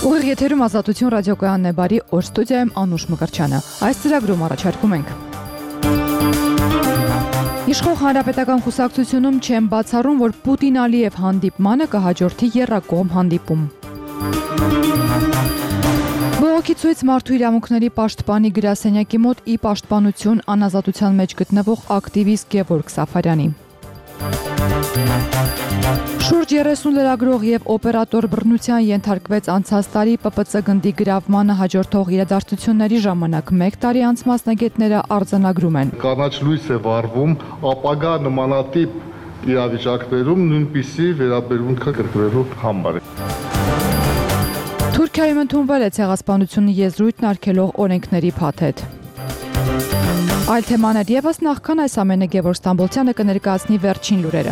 Ուղիղ եթերում Ազատություն ռադիոկայանն է, բարի օր, ստուդիայում Անուշ Մկրտչյանը։ Այս ծրագրում առաջարկում ենք Իշխող հանրապետական կուսակցությունում չեն բացառում, որ Պուտին-Ալիև հանդիպմանը կհաջորդի եռակողմ հանդիպում։ Բողոքի ցույց մարդու իրավունքների պաշտպանի գրասենյակի մոտ ի պաշտպանություն անազատության մեջ գտնվող ակտիվիստ Գևորգ Սաֆարյանի։ Շուրջ 30 լրագրող եւ օպերատոր բռնության ենթարկվեց անցած տարի ՊՊՑ գնդի գրավմանը հաջորդող իրադարձությունների ժամանակ 1 տարի անց մասնագետները արձանագրում են։ Կանաչ լույս է վառվում ապագա նմանատիպ իրավիճակներում նույնպիսի վերաբերմունքը կրկնելու համար։ Թուրքիայում ընդունվել է ցեղասպանությունը եզրույթն արգելող օրենքների փաթեթ։ Այլ թեմաներ եւս նախքան այս ամենը Գևորգ Ստամբոլցյանը կներկայացնի վերջին լուրերը։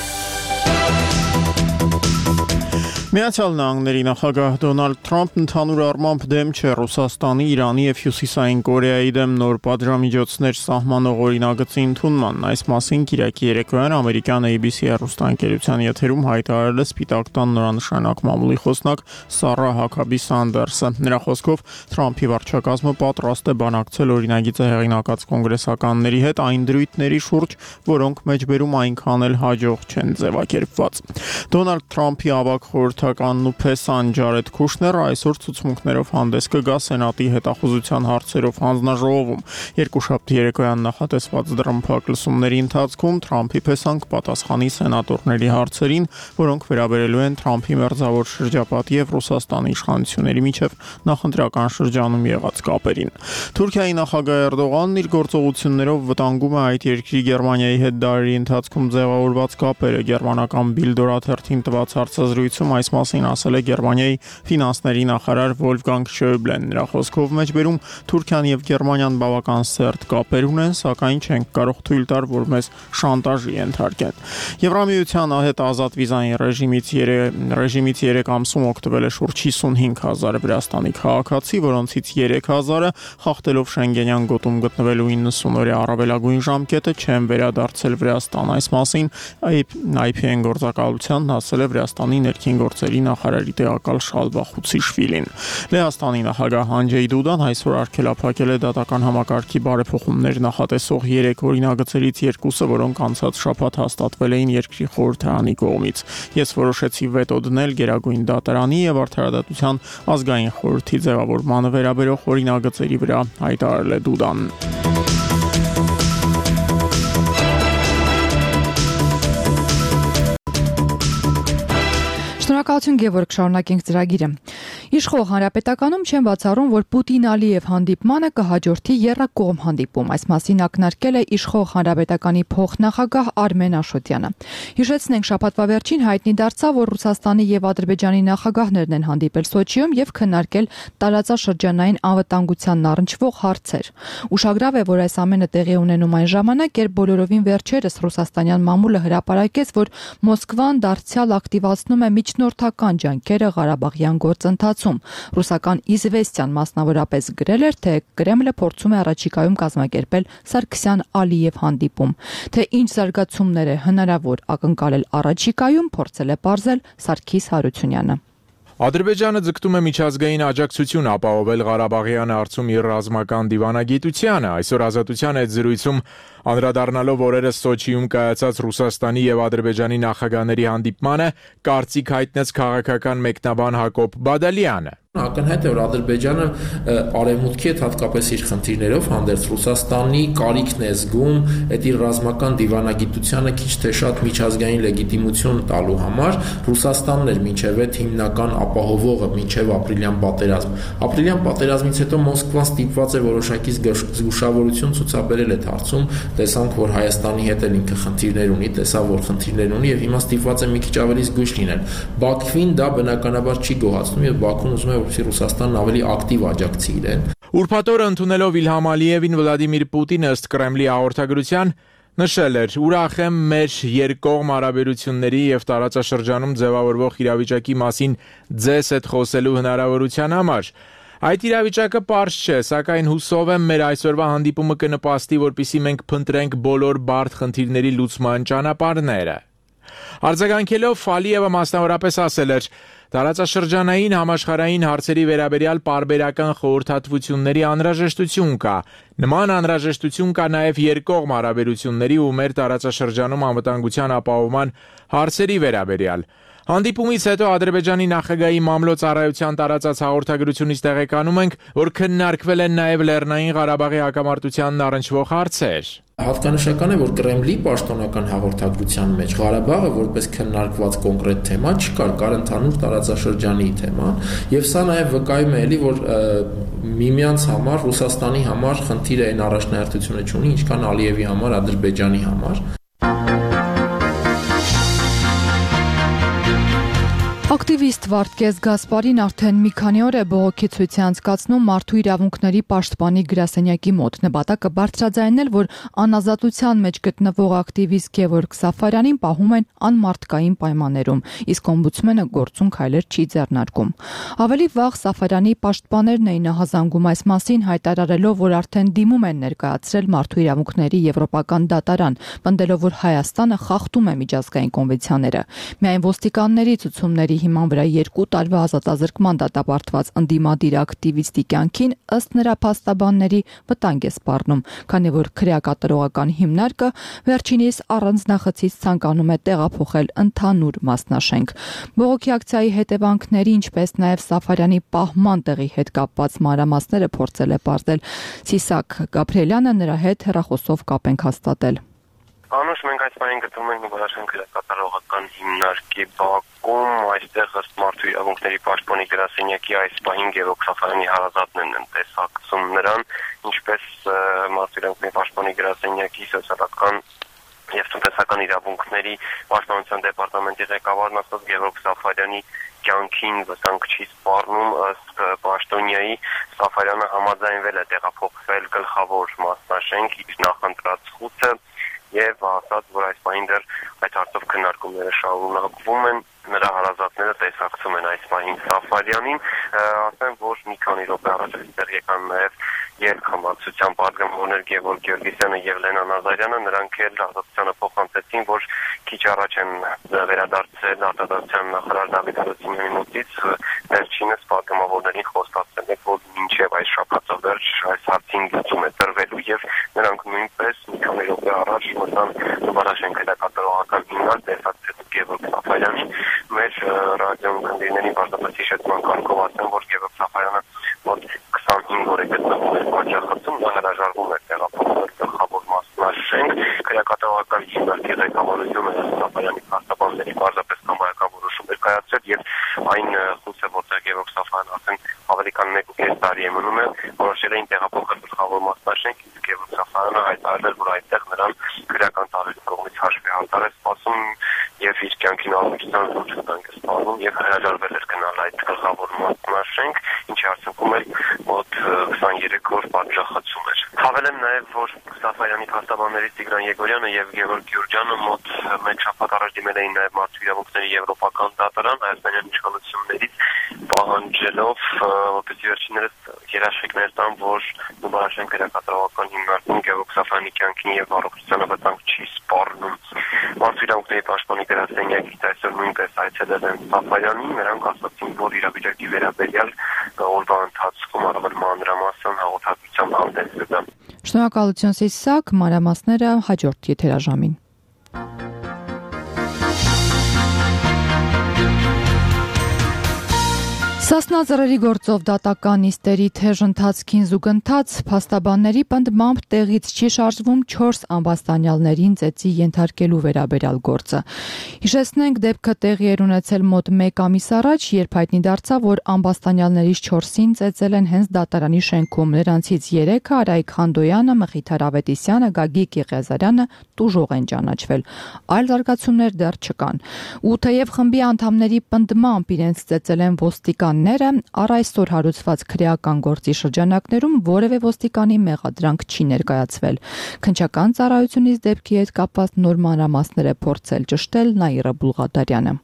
Միացյալ Նահանգների նախագահ Դոնալդ Թրամփն ընդհանուր առմամբ դեմ չէ Ռուսաստանի, Իրանի եւ Հյուսիսային Կորեայի դեմ նոր պատժամիջոցներ սահմանող օրինագծի ընդունմանն։ Այս մասին Կիրակի երեկոյան ամերիկյան ABC հեռուստաընկերության եթերում հայտարարել է Սպիտակ տան նորանշանակ մամուլի խոսնակ Սառա Հաքաբի Սանդերսը։ Նրա խոսքով Թրամփի վարչակազմը պատրաստ է բանակցել օրինագիծը հեղինակած կոնգրեսականների հետ այն դրույթների շուրջ, որոնք մեջբերում այնքան էլ հաջող չեն ձևակերպված։ Դոնալդ Թրամփի ավագ խորհրդականն ու փեսան Ջարեդ Քուշները այսօր ցուցմունքներով հանդես կգա Սենատի հետախուզության հարցերով հանձնաժողովում։ Երկուշաբթի երեկոյան նախատեսված դռնփակ լսումների ընթացքում Թրամփի փեսան կպատասխանի սենատորների հարցերին, որոնք վերաբերելու են Թրամփի մերձավոր շրջապատի եւ Ռուսաստանի իշխանությունների միջև նախընտրական շրջանում եղած կապերին։ Թուրքիայի նախագահ Էրդողանն իր գործողություններով վտանգում է այդ երկրի Գերմանիայի հետ դարերի ընթացքում ձևավորված կապերը։ Գերմանական Բիլդոր թերթին տված հարցազրույցում այս մասին ասել է Գերմանիայի ֆինանսների նախարար Վոլֆգանգ Շոյբլեն։ Նրա խոսքով մեջբերում Թուրքիան եւ Գերմանիան բավական սերտ կապեր ունեն, սակայն չեն կարող թույլ տալ, որ մեզ շանտաժի ենթարկեն։ Եվրամիության հետ ազատ վիզային ռեժիմից 3 ամսում օգտվել է շուրջ 55,000 Վրաստանի քաղաքացի, որոնցից 3,000-ը խախտելով Շենգենյան գոտում գտնվելու 90 օրյա առավելագույն ժամկետը չեն վերադարձել Վրաստան։ Այս մասին IPN գործակալությանն ասել է Վրաստանի ներքին գործերի նախարարի տեղակալ Շալվա Խուցիշվիլին։ Լեհաստանի նախագահ Անջեյ Դուդան այսօր արգելափակել է դատական համակարգի բարեփոխումներ նախատեսող 3 օրինագծերից 2-ը, որոնք անցած շաբաթ հաստատվել էին երկրի խորհրդարանի կողմից։ Ես որոշեցի վետո դնել Գերագույն դատարանի եւ Արդարադատության ազգային խորհրդի ձևավորմանը վերաբերող օրինագծերի վրա, հայտարարել է Դուդան։ Շնորհակալություն Գևորգ, շարունակենք ծրագիրը։ Իշխող հանրապետականում չեն բացառում, որ Պուտին-Ալիև հանդիպմանը կհաջորդի եռակողմ հանդիպում։ Այս մասին ակնարկել է Իշխող հանրապետականի փոխնախագահ Արմեն Աշոտյանը։ Հիշեցնենք, շաբաթվա վերջին հայտնի դարձավ, որ Ռուսաստանի եւ Ադրբեջանի նախագահներն են հանդիպել Սոչիում եւ քննարկել տարածաշրջանային անվտանգությանն առնչվող հարցեր։ Ուշագրավ է, որ այս ամենը տեղի ունենում այն ժամանակ, երբ բոլորովին վերջերս ռուսաստանյան մամուլը հրապարակեց, որ Մոսկվան դարձյալ ակտիվացնում է միջնորդական ջանքերը Ղարաբաղյան գործընթացում։ Ռուսական Իզվեստյան մասնավորապես գրել էր, թե Կրեմլը փորձում է առաջիկայում կազմակերպել Սարգսյան-Ալիև հանդիպում։ Թե ինչ զարգացումներ է հնարավոր ակնկալել առաջիկայում, փորձել է պարզել Սարգիս Հարությունյանը։ Ադրբեջանը ձգտում է միջազգային աջակցություն ապահովել Ղարաբաղյան հարցում իր ռազմական դիվանագիտությանը։ Այսօր Ազատության այդ զրույցում անդրադառնալով օրերս Սոչիում կայացած Ռուսաստանի եւ Ադրբեջանի նախագահների հանդիպմանը կարծիք հայտնեց քաղաքական մեկնաբան Հակոբ Բադալյանը։ Ակնհայտ է, որ Ադրբեջանը արևմուտքի հետ հատկապես իր խնդիրներով հանդերձ Ռուսաստանի կարիքն է զգում այդ իր ռազմական դիվանագիտությանը քիչ թե շատ միջազգային լեգիտիմություն տալու համար։ Ռուսաստանն էր մինչև այդ հիմնական ապահովողը մինչև ապրիլյան պատերազմ։ Ապրիլյան պատերազմից հետո Մոսկվան ստիպված է որոշակի զգուշավորություն ցուցաբերել այդ հարցում։ Տեսանք, որ Հայաստանի հետ էլ ինքը խնդիրներ ունի, տեսավ, որ խնդիրներ ունի եւ հիմա ստիպված է մի քիչ ավելի զգույշ լինել։ Բաքվին դա բնականաբար չի գոհացնում եւ Բաքուն ուզում է որպեսզի Ռուսաստանն ավելի ակտիվ աջակցի իրեն։ Ուրբաթ օրը ընդունելով Իլհամ Ալիևին Վլադիմիր Պուտինը ըստ Կրեմլի հաղորդագրության նշել էր. «Ուրախ եմ մեր երկկողմ հարաբերությունների եւ տարածաշրջանում ձևավորվող իրավիճակի մասին ձեզ հետ խոսելու հնարավորության համար։ Այդ իրավիճակը պարզ չէ, սակայն հուսով եմ մեր այսօրվա հանդիպումը կնպաստի, որպեսզի մենք փնտրենք բոլոր բարդ խնդիրների լուծման ճանապարհները»։ Արձագանքելով Ֆալիևը մասնավորապես ասել էր. տարածաշրջանային համաշխարհային հարցերի վերաբերյալ պարբերական խորհրդատվությունների անհրաժեշտություն կա։ Նման անհրաժեշտություն կա նաև երկկողմ հարաբերությունների ու մեր տարածաշրջանում անվտանգության ապահովման հարցերի վերաբերյալ։ Հանդիպումից հետո Ադրբեջանի նախագահի մամլո ծառայության տարածած հաղորդագրությունից տեղեկանում ենք, որ քննարկվել են նաև Լեռնային Ղարաբաղի հակամարտությանն առնչվող հարցեր։ Հատկանշական է, որ Կրեմլի պաշտոնական հաղորդագրության մեջ Ղարաբաղը որպես քննարկված կոնկրետ թեմա չկար, կար ընդհանուր տարածաշրջանի թեման, եւ սա նաև վկայում է, որ միմյանց համար, Ռուսաստանի համար խնդիրը այն առաջնահերթությունը չունի, ինչքան Ալիևի համար, Ադրբեջանի համար։ Ակտիվիստ Վարդգես Գասպարին արդեն մի քանի օր է բողոքի ցույց է անցկացնում մարդու իրավունքների պաշտպանի գրասենյակի մոտ։ Նպատակը բարձրաձայնել, որ անազատության մեջ գտնվող ակտիվիստ Գևորգ Սաֆարյանին պահում են անմարդկային պայմաններում, իսկ օմբուդսմենը գործուն քայլեր չի ձեռնարկում։ Ավելի վաղ Սաֆարյանի պաշտպաններն էին ահազանգում այս մասին, հայտարարելով, որ արդեն դիմում են ներկայացրել մարդու իրավունքների եվրոպական դատարան, պնդելով, որ Հայաստանը խախտում է միջազգային կոնվենցիաները։ Միայն ոստիկանների ցուցումների հիման վրա 2 տարվա ազատազրկման դատապարտված ընդդիմադիր ակտիվիստի կյանքին ըստ նրա փաստաբանների վտանգ է սպառնում, քանի որ քրեակատարողական հիմնարկը վերջինիս առանձնախցից ցանկանում է տեղափոխել ընդհանուր մասնաշենք։ Բողոքի ակցիայի հետևանքների, ինչպես նաև Սաֆարյանի պահման տեղի հետ կապված մանրամասները փորձել է պարզել Սիսակ Գաբրիելյանը, նրա հետ հեռախոսով կապ ենք հաստատել։ Անուշ մենք այս պահին գտնվում ենք նվարաշեն քրեակատարողական հիմնարկի բակում, այստեղ ըստ մարդու իրավունքների պաշտպանի գրասենյակի այս պահին Գևորգ Սաֆարյանի հարազատներն են տեսակցում նրան, ինչպես մարդու իրավունքների պաշտպանի գրասենյակի սոցիալական եւ տնտեսական իրավունքների պաշտպանության դեպարտամենտի ղեկավարն ասաց Գևորգ Սաֆարյանի կյանքին վտանգ չի սպառնում, ըստ պաշտոնյայի Սաֆարյանը համաձայնվել է տեղափոխվել գլխավոր մասնաշենք իր նախընտրած խուցը եւ ասաց, որ այս պահին դեռ այդ հարցով քննարկումները շարունակվում են, նրա հարազատները տեսակցում են այս պահին Սաֆարյանին, ասեմ, որ մի քանի րոպե առաջ այստեղ եկան նաեւ երկհամակցության պատգամավորներ Գևորգ Գեորգիսյանը եւ Լենա Նազարյանը, նրանք էլ ազատությանը փոխանցեցին, որ քիչ առաջ են վերադարձել արտադրության նախարար Դավիթ Հարությունյանի մոտից, վերջինս պատգամավորներին խոստացել է, որ մինչեւ այս շաբաթը վերջ այս հարցին լուծում է տրվելու եւ նրանք նույնպես մի քանի րոպե առաջ մտան նվարաշեն քրեակատարողական հիմնարկ տեսակցելու Գևորգ Սաֆարյանին։ Մեր ռադիոյի քննիների բարձրացած հիշեցման կարգով ասեմ, որ Գևորգ Սաֆարյանը մոտ 25 օր է գտնվում է պատժախցում, նա հրաժարվում է տեղափոխվել գլխավոր մասնաշենք, քրեակատարողական հիմնարկի ղեկավարությունը Սաֆարյանի փաստաբանների բարձրապես կամայական որոշում էր կայացրել եւ այն խուցը, որտեղ Գևորգ Սաֆարյանն արդեն ավելի քան 1.5 տարի է մնում է, որոշել էին տեղափոխել գլխավոր մասնաշենք, իսկ Գևորգ Սաֆարյանը հայտարարել, որ այդտեղ նրան քրեական տարբեր կողմից հաշվի հարցեր է սպասում եւ իր կյանքին ազատության լուրջ վտանգ է սպառնում եւ հրաժարվել էր գնալ այդ գլխավոր մասնաշենք, ինչի արդյունքում էլ մոտ 23 օր պատժախցում էր։ Հավելեմ նաեւ, որ Սաֆարյանի փաստաբաններից Տիգրան Եգորյանը եւ Գևորգ Գյուրջյանը մոտ մեկ շաբաթ առաջ դիմել էին նաեւ մարդու իրավունքների եվրոպական դատարան հայաստանյան իշխանություններից պահանջելով, որպեսզի վերջիններս երաշխիքներ տան, որ նվարաշեն քրեակատարողական հիմնարկում Գևորգ Սաֆարյանի կյանքին եւ առողջությանը վտանգ չի սպառնում։ Մարդու իրավունքների պաշտպանի գրասենյակից այսօր նույնպես այցելել են Սաֆարյանին, նրանք ասացին, որ իրավիճակի վերաբերյալ օրվա ընթացքում առավել մանրամասն հաղորդակցությամբ հանդես կգան։ Շնորհակալություն Սիսակ, մանրամասները հաջորդ եթերաժամին։ Սասնա ծռերի գործով դատական նիստերի թեժ ընթացքին զուգընթաց փաստաբանների պնդմամբ տեղից չի շարժվում 4 ամբաստանյալներին ծեծի ենթարկելու վերաբերյալ գործը։ Հիշեցնենք, դեպքը տեղի էր ունեցել մոտ 1 ամիս առաջ, երբ հայտնի դարձավ, որ ամբաստանյալներից 4-ին ծեծել են հենց դատարանի շենքում։ Նրանցից 3-ը Արայիկ Խանդոյանը, Մխիթար Ավետիսյանը, Գագիկ Եղիազարյանը տուժող են ճանաչվել։ Այլ զարգացումներ դեռ չկան։ Ու թեև խմբի անդամների պնդմամբ իրենց ծեծել են ոստիկան առ այսօր հարուցված քրեական գործի շրջանակներում որևէ ոստիկանի մեղադրանք չի ներկայացվել։ Քննչական ծառայությունից դեպքի հետ կապված նոր մանրամասներ է փորձել ճշտել Նաիրա Բուլղադարյանը։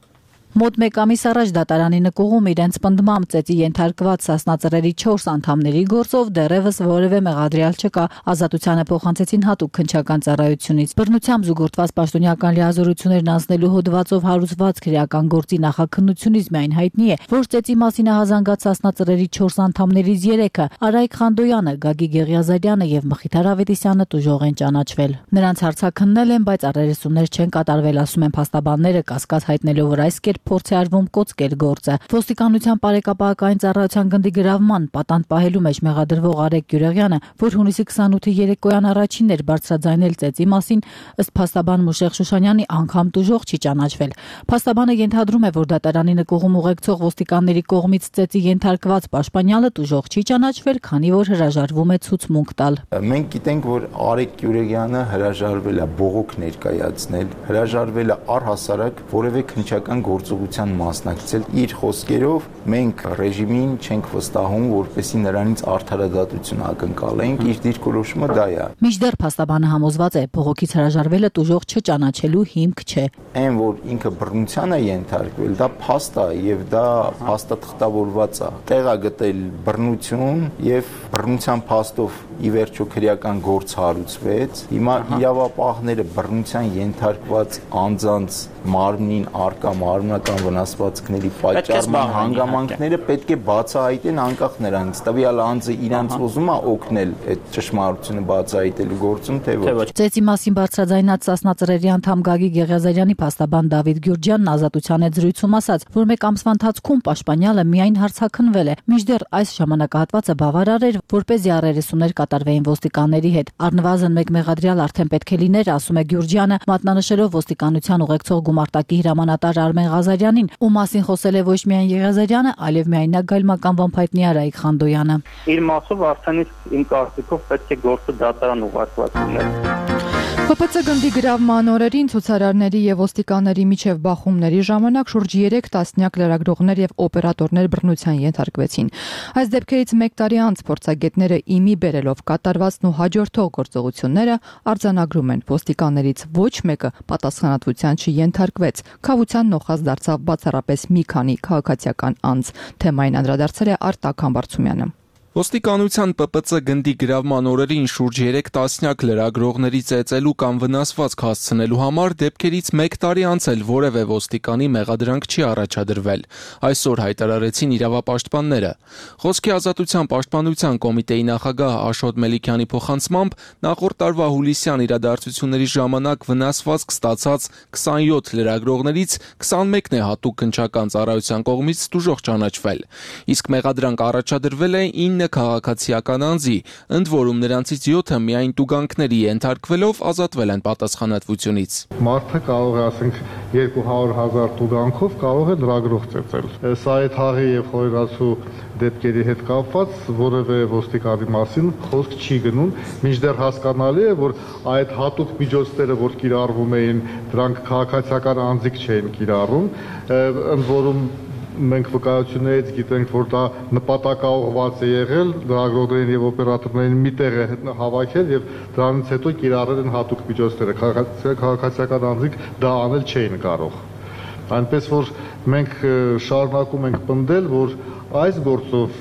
Մոտ 1 ամիս առաջ դատարանի նկուղում իրենց պնդմամբ ծեծի ենթարկված Սասնա-Ծռերի 4 անդամների գործով դեռևս որևէ մեղադրյալ չկա, ազատությանը փոխանցեցին հատուկ քննչական ծառայությունից։ Բռնությամբ զուգորդված պաշտոնյական լիազորություններն անցնելու հոդվածով հարուցված քրեական գործի նախաքննությունից միայն հայտնի է, որ ծեծի մասին հազանգած Սասնա-Ծռերի 4 անդամներից 3-ը՝ Արայք Խանդոյանը, Գագիկ Եղիազարյանը եւ Մխիթար Ավետիսյանը տուժող են ճանաչվել։ Նրանց հարցաքննել են, բայց առերեսումներ չեն կատարվել, ասում են փաստաբանները, կասկած հայտնելով, որ այս կերպ փորձ է արվում կոծկել գործը։ Ոստիկանության բարեկապահական ծառայության գնդի գրավման պատանդ պահելու մեջ մեղադրվող Արեգ Գյուրեղյանը, որ հունիսի 28-ի երեկոյան առաջինն էր բարձրաձայնել ծեծի մասին, ըստ փաստաբան Մուշեղ Շուշանյանի անգամ տուժող չի ճանաչվել։ Փաստաբանը ենթադրում է, որ դատարանի նկուղում ուղեկցող ոստիկանների կողմից ծեծի ենթարկված պաշտպանյալը տուժող չի ճանաչվել, քանի որ հրաժարվում է ցուցմունք տալ։ Մենք գիտենք, որ Արեգ Գյուրեղյանը հրաժարվել է բողոք ներկայացնել, հրաժարվել է առհասարակ որևէ քննչական գործողության մասնակցել։ Իր խոսքերով մենք ռեժիմին չենք վստահում, որպեսզի նրանից արդարադատություն ակնկալենք, իր դիրքորոշումը դա է։ Մինչդեռ փաստաբանը համոզված է, բողոքից հրաժարվելը տուժող չճանաչելու հիմք չէ։ Այն, որ ինքը բռնության է ենթարկվել, դա փաստ է եւ դա փաստաթղթավորված է։ Տեղ է գտել բռնություն եւ բռնության փաստով ի վերջո քրեական գործ հարուցվեց։ Հիմա իրավապահները բռնության ենթարկված անձանց մարմնին արկա մարմնական վնասվածքների պատճառման հանգամանքները պետք է բացահայտեն անկախ նրանից տվյալ անձը իրանց ուզում է օգնել այդ ճշմարտությունը բացահայտելու գործում, թե ոչ։ Ծեծի մասին բարձրաձայնած Սասնա-Ծռերի անդամ Գագիկ Եղիազարյանի փաստաբան Դավիթ Գյուրջյանն ազատության հետ զրույցում ասաց, որ 1 ամսվա ընթացքում պաշտպանյալը միայն հարցաքննվել է, մինչդեռ այս ժամանակահատվածը բավարար էր, որպեսզի առերեսումներ կատարվեին ոստիկանների հետ։ Առնվազն 1 մեղադրյալ արդեն պետք է լիներ, ասում է Գյուրջյանը, մատնանշելով ոստիկանության ուղեկցող գումարտակի հրամանատար Արմեն Ղազարյանին, ում մասին խոսել է ոչ միայն Եղիազարյանը, այլև միայնակ գայլմական վամփայտնի Արայիկ Խանդոյանը։ Իր մասով արդեն իմ կարծիքով պետք է գործը դատարան ուղարկված լիներ։ ՊՊՑ գնդի գրավման օրերին ցուցարարների եւ ոստիկանների միջև բախումների ժամանակ շուրջ 3 տասնյակ լրագրողներ եւ օպերատորներ բռնության ենթարկվեցին։ Այս դեպքերից 1 տարի անց փորձագետները իմի բերելով կատարվածն ու հաջորդող գործողությունները արձանագրում են, ոստիկաններից ոչ մեկը պատասխանատվության չենթարկվեց։ Քավության նոխած դարձավ բացառապես մի քանի քաղաքացիական անձ։ Թեմային անդրադարձել է Արտակ Համբարձումյանը։ Ոստիկանության ՊՊՑ գնդի գրավման օրերին շուրջ 3 տասնյակ լրագրողների ծեծելու կամ վնասվածք հասցնելու համար դեպքերից 1 տարի անց էլ որևէ ոստիկանի մեղադրանք չի առաջադրվել։ Այսօր հայտարարեցին իրավապաշտպանները։ Խոսքի ազատության պաշտպանության կոմիտեի նախագահ Աշոտ Մելիքյանի փոխանցմամբ նախորդ տարվա հուլիսյան իրադարձությունների ժամանակ վնասվածք ստացած 27 լրագրողներից 21-ն է հատուկ քննչական ծառայության կողմից տուժող ճանաչվել։ Իսկ մեղադրանք առաջադրվել է 9 քաղաքացիական անձի, ընդ որում նրանցից 7-ը միայն տուգանքների ենթարկվելով ազատվել են պատասխանատվությունից։ Մարդը կարող է, ասենք, 200,000 տուգանքով կարող է լրագրող ծեծել։ Սա այդ հաղի եւ խորացու դեպքերի հետ կապված որևէ ոստիկանի մասին խոսք չի գնում, մինչդեռ հասկանալի է, որ այդ հատուկ միջոցները, որ կիրառվում էին, դրանք քաղաքացիական անձիկ չէին կիրառում, ընդ որում մենք վկայություններից գիտենք, որ դա նպատակաուղղված է եղել լրագրողներին եւ օպերատորներին մի տեղ հավաքել եւ դրանից հետո կիրառել են հատուկ միջոցները։ Քաղաքացիական անձիկ դա անել չէին կարող։ Այնպես որ մենք շարունակում ենք պնդել, որ այս գործով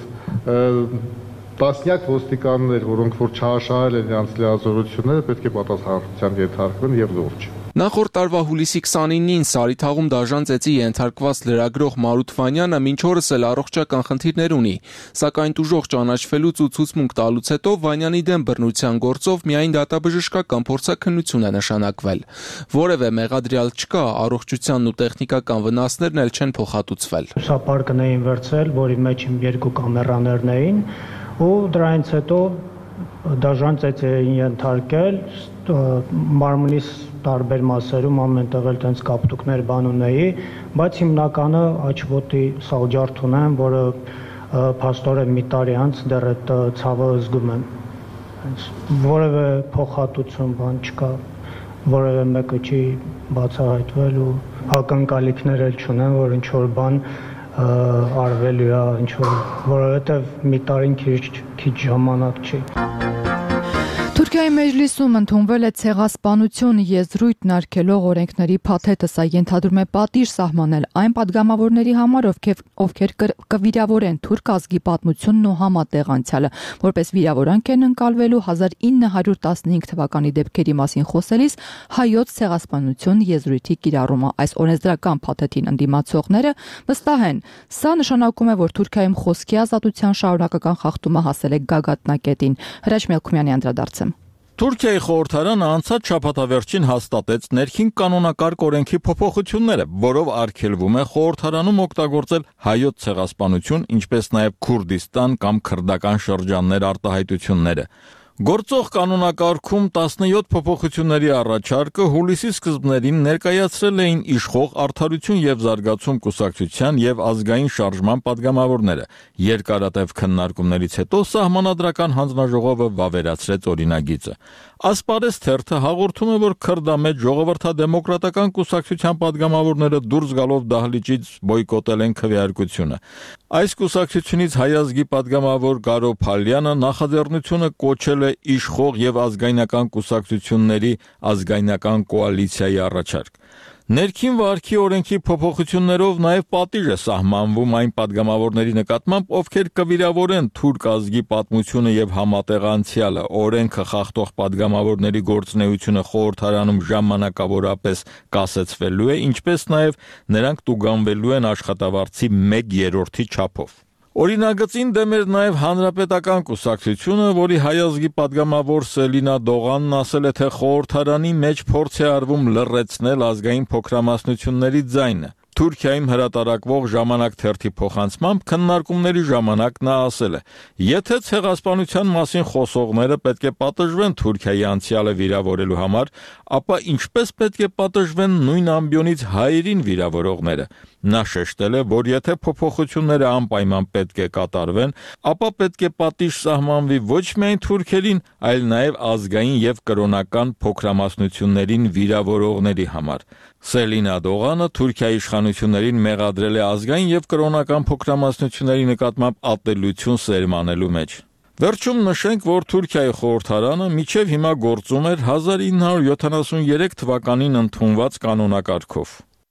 տասնյակ ոստիկաններ, որոնք որ չհաշահել են իրենց լիազորությունները, պետք է պատասխանատվության ենթարկվեն եւ լուրջ։ Նախորդ տարվա հուլիսի 29-ին Սարիթաղում դաժան ծեծի ենթարկված լրագրող Մարութ Վանյանը մինչ օրս էլ առողջական խնդիրներ ունի, սակայն տուժող ճանաչվելուց ու ցուցմունք տալուց հետո Վանյանի դեմ բռնության գործով միայն դատաբժշկական փորձաքննություն է նշանակվել։ Որևէ մեղադրյալ չկա, առողջությանն ու տեխնիկական վնասներն էլ չեն փոխհատուցվել։ Սապարկն էին վերցրել, որի մեջ 2 կամերաներն էին, ու դրանից հետո դաժան ծեծ էին ենթարկել, մարմնիս տարբեր մասերում ամենտեղ էլ տենց կապտուկներ բան ունեի, բայց հիմնականը աչվոտի սալջարդ ունեմ, որը փաստորեն մի տարի անց դեռ այդ ցավը զգում եմ։ Որևէ փոխհատուցում բան չկա, որևէ մեկը չի բացահայտվել ու ակնկալիքներ էլ չունեմ, որ ինչ որ բան արվելու է, ինչ որ, որովհետև մի տարին քիչ ժամանակ չի։ Թուրքիայի մեջլիսում ընդունվել է ցեղասպանություն եզրույթն արգելող օրենքների փաթեթը, սա ենթադրում է պատիժ սահմանել այն падգամավորների համար, ովքեր կվիրավորեն թուրք ազգի պատմությունն ու համատեղ անցյալը, որպես վիրավորանք են ընկալվելու 1915 թվականի դեպքերի մասին խոսելիս հայոց ցեղասպանություն եզրույթի կիրառումը։ Այս օրենսդրական փաթեթին ընդդիմացողները վստահ են, սա նշանակում է, որ Թուրքիայում խոսքի ազատության շարունակական խախտումը հասել է գագաթնակետին։ Հրաչ Մելքումյանի անդրադարձը։ Թուրքիայի խորհրդարանը անցած շաբաթավերջին հաստատեց ներքին կանոնակարգ օրենքի փոփոխությունները, որով արգելվում է խորհրդարանում օգտագործել հայոց ցեղասպանություն, ինչպես նաև Քուրդիստան կամ քրդական շրջաններ արտահայտությունները։ Գործող կանոնակարգում 17 փոփոխությունների առաջարկը հուլիսի սկզբներին ներկայացրել էին իշխող Արդարություն եւ զարգացում կուսակցության եւ ազգային շարժման падգամավորները։ Երկարատև քննարկումներից հետո Սահմանադրական հանձնաժողովը վավերացրեց օրինագիծը։ Ասպարես թերթը հաղորդում է, որ քրդամեջ ժողովրդադեմոկրատական կուսակցության падգամավորները դուրս գալով դահլիճից բոյկոտել են քվեարկությունը։ Այս կուսակցությունից հայ ազգի падգամավոր Գարո Փալյանը նախաձեռնությունը կոչել է իշխող եւ ազգայնական կուսակցությունների ազգայնական կոալիցիայի առաջարկ։ Ներքին վարքի օրենքի փոփոխություններով նաև պատիժ է սահմանվում այն падգամավորների նկատմամբ, ովքեր կվիրավորեն թուրք ազգի պատմությունը եւ համատեղ անցյալը։ Օրենքը խախտող падգամավորների գործունեությունը խորհրդարանում ժամանակավորապես կասեցվելու է, ինչպես նաև նրանք տուգանվելու են աշխատավարձի 1/3 չափով։ Օրինագծին դեմ էր նաև Հանրապետական կուսակցությունը, որի հայ ազգի падգամավոր Սելինա Դողանն ասել է, թե խորհրդարանի մեջ փորձ է արվում լռեցնել ազգային փոքրամասնությունների ձայնը։ Թուրքիայում հրատարակվող ժամանակ թերթի փոխանցմամբ քննարկումների ժամանակ նա ասել է. «Եթե ցեղասպանության մասին խոսողները պետք է պատժվեն Թուրքիայի անցյալը վիրավորելու համար, ապա ինչպես պետք է պատժվեն նույն ամբիոնից հայերին վիրավորողները»։ Նա շեշտել է, որ եթե փոփոխությունները անպայման պետք է կատարվեն, ապա պետք է պատիժ սահմանվի ոչ միայն թուրքերին, այլ նաև ազգային եւ կրոնական փոքրամասնություններին վիրավորողների համար։ Սելինա Դողանը Թուրքիայի իշխանություններին մեղադրել է ազգային եւ կրոնական փոքրամասնությունների նկատմամբ ատելություն սերմանելու մեջ։ Վերջում նշենք, որ Թուրքիայի խորհրդարանը մինչև հիմա գործում էր 1973 թվականին ընդունված կանոնակարգով։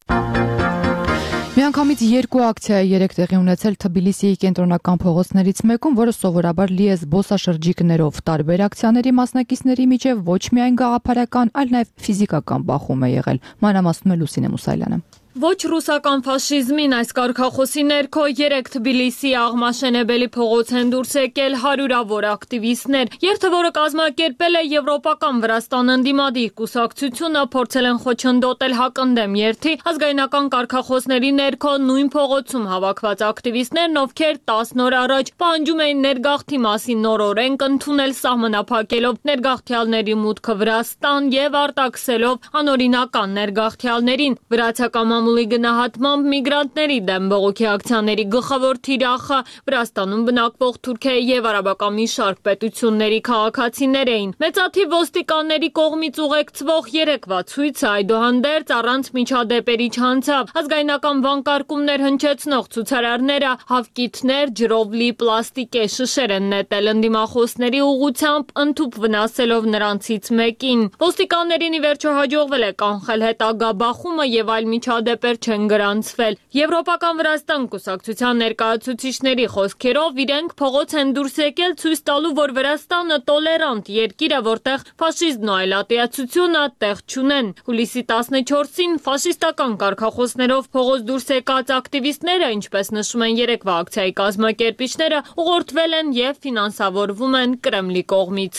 Միանգամից երկու ակցիա է երեք տեղի ունեցել Թբիլիսիի կենտրոնական փողոցներից մեկում, որը սովորաբար լի է զբոսաշրջիկներով։ Տարբեր ակցիաների մասնակիցների միջև ոչ միայն գաղափարական, այլ նաև ֆիզիկական բախում է եղել։ Մանրամասնում է Լուսինե Մուսայելյանը։ Ոչ ռուսական ֆաշիզմին այս կարգախոսի ներքո երեք Թբիլիսի Աղմաշենեբելի փողոց են դուրս եկել հարյուրավոր ակտիվիստներ։ Երթը, որը կազմակերպել է Եվրոպական Վրաստան ընդդիմադիր կուսակցությունը, փորձել են խոչընդոտել հակընդդեմ երթի ազգայնական կարգախոսների ներքո նույն փողոցում հավաքված ակտիվիստներն, ովքեր 10 օր առաջ պահանջում էին ներգաղթի մասին նոր օրենք ընդունել սահմանափակելով ներգաղթյալների մուտքը Վրաստան եւ արտաքսելով անօրինական ներգաղթյալներին։ Վրացական մամուլի գնահատմամբ միգրանտների դեմ բողոքի ակցիաների գլխավոր թիրախը Վրաստանում բնակվող Թուրքիայի եւ արաբական մի շարք պետությունների քաղաքացիներ էին։ Մեծաթիվ ոստիկանների կողմից ուղեկցվող երեկվա ցույցը այդուհանդերձ առանց միջադեպերի չանցավ։ Ազգայնական վանկարկումներ հնչեցնող ցուցարարները հավկիթներ, ջրով լի պլաստիկե շշեր են նետել ընդդիմախոսների ուղղությամբ, ընդհուպ վնասելով նրանցից մեկին։ Ոստիկաններին ի վերջո հաջողվել է կանխել հետագա բախումը եւ այլ միջադեպեր չեն գրանցվել։ Եվրոպական Վրաստան կուսակցության ներկայացուցիչների խոսքերով իրենք փողոց են դուրս եկել ցույց տալու, որ Վրաստանը տոլերանտ երկիր է, որտեղ ֆաշիզմն ու այլատիացությունը տեղ չունեն։ Հուլիսի 14-ին ֆաշիստական կարգախոսներով փողոց դուրս եկած ակտիվիստները, ինչպես նշում են երեկվա ակցիայի կազմակերպիչները, ուղղորդվել են եւ ֆինանսավորվում են Կրեմլի կողմից։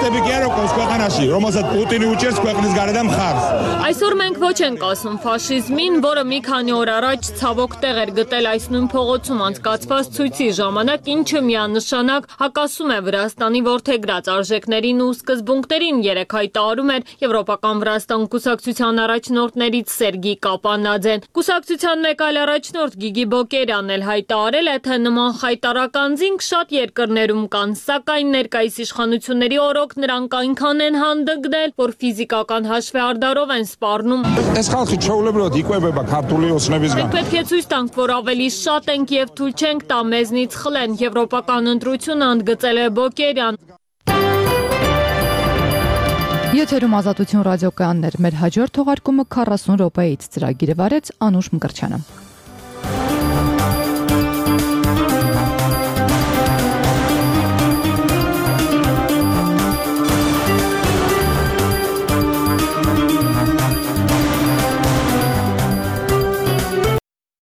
Այսօր մենք ոչ ենք ասում ֆաշիզմին, որը մի քանի օր առաջ ցավոք տեղ էր գտել այս նույն փողոցում անցկացված ցույցի ժամանակ, ինչը միանշանակ հակասում է Վրաստանի որդեգրած արժեքներին ու սկզբունքներին, երեք հայտարարում էր Եվրոպական Վրաստան կուսակցության առաջնորդներից Սերգի Կապանաձեն։ Կուսակցության մեկ այլ առաջնորդ Գիգի Բոկերյանն էլ հայտարարել է, թե նման խայտարական զինք շատ երկրներում կան, սակայն ներկայիս իշխանությունների օրոք նրանք այնքան են հանդգնել, որ ֆիզիկական հաշվեհարդարով են սպառնում։ Մենք պետք է ցույց տանք, որ ավելի շատ ենք եւ թույլ չենք տա մեզնից խլեն, եվրոպական ընտրությունը ընդգծել է Բոկերյան։ Եթերում Ազատություն ռադիոկայաններ, մեր հաջորդ թողարկումը 40 րոպեից ծրագիրը վարեց Անուշ Մկրտչյանը։